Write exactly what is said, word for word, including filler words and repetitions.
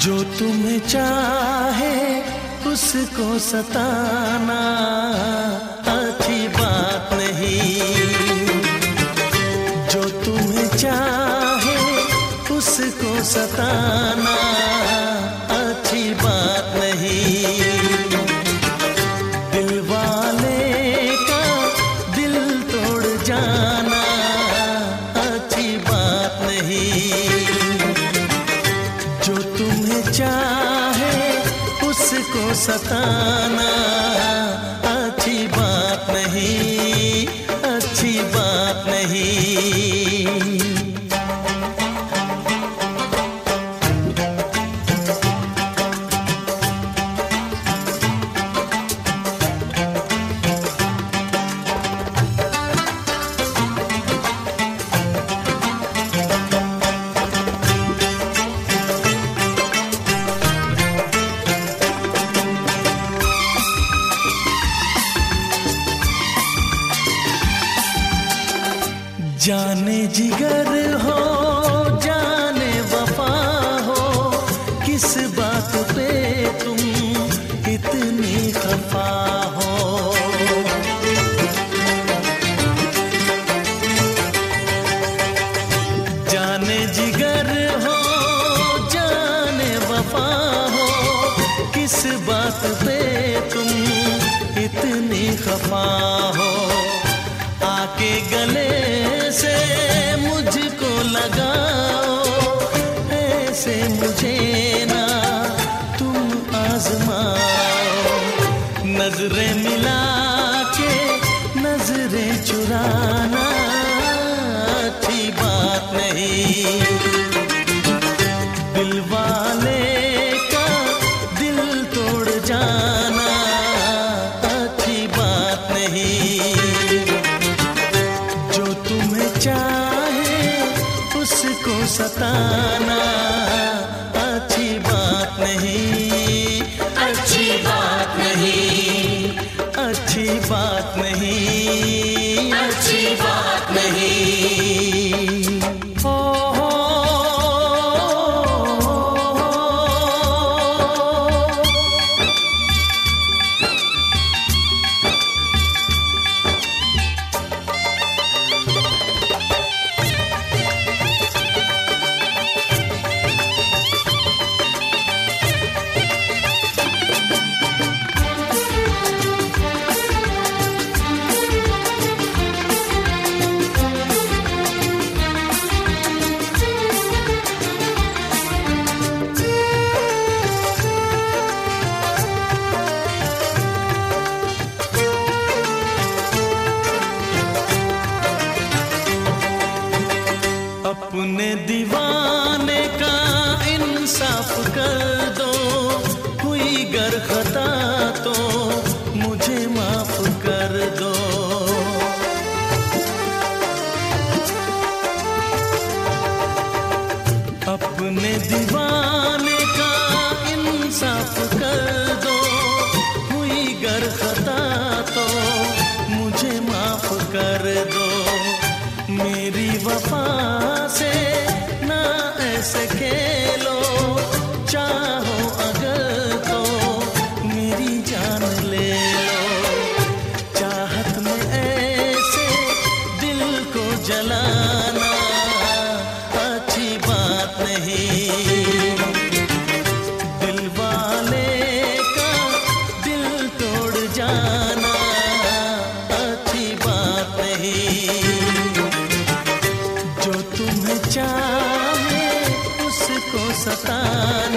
जो तुम्हें चाहे उसको सताना अच्छी बात नहीं। जो तुम्हें चाहे उसको सताना अच्छी बात नहीं। दिल वाले का दिल तोड़ जाना अच्छी बात नहीं। जो तुम्हें चाहे उसको सताना अच्छी बात नहीं, अच्छी बात नहीं। जाने जिगर हो जाने वफा हो, किस बात पे तुम इतनी खफा हो। जाने जिगर हो जाने वफा हो, किस बात पे तुम इतनी खफा हो। आके गले से मुझको लगाओ, ऐसे मुझे ना तुम आजमाओ। नजरें मिला के नजरें चुराना अच्छी बात नहीं। दिल वाले का दिल तोड़ जाना अच्छी बात नहीं। चाहे उसको सताना अच्छी बात नहीं, अच्छी बात नहीं, अच्छी बात नहीं, अच्छी बात नहीं। अपने दीवाने का इंसाफ कर दो, हुई गर खता तो मुझे माफ कर दो। अपने दीवाने का इंसाफ कर दो, हुई गर खता तो मुझे माफ कर दो। मेरी वफा से ना ऐसे खेलो, चाहो अगर तो मेरी जान ले लो। चाहत में ऐसे दिल को जलाना अच्छी बात नहीं। दिल वाले का दिल तोड़ जाना अच्छी बात नहीं। जो तुम्हें चाहे उसको सताना